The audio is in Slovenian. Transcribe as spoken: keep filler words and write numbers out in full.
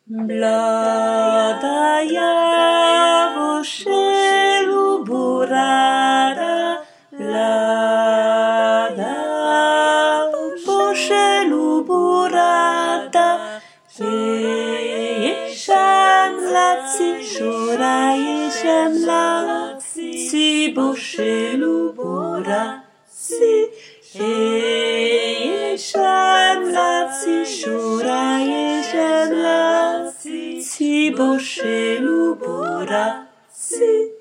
Bladaya voshelu burada, blada voshelu burada, yeshem latsi shora yeshem latsi voshelu burada, si yeshem latsi shora yeshem latsi. Si boshelu bora si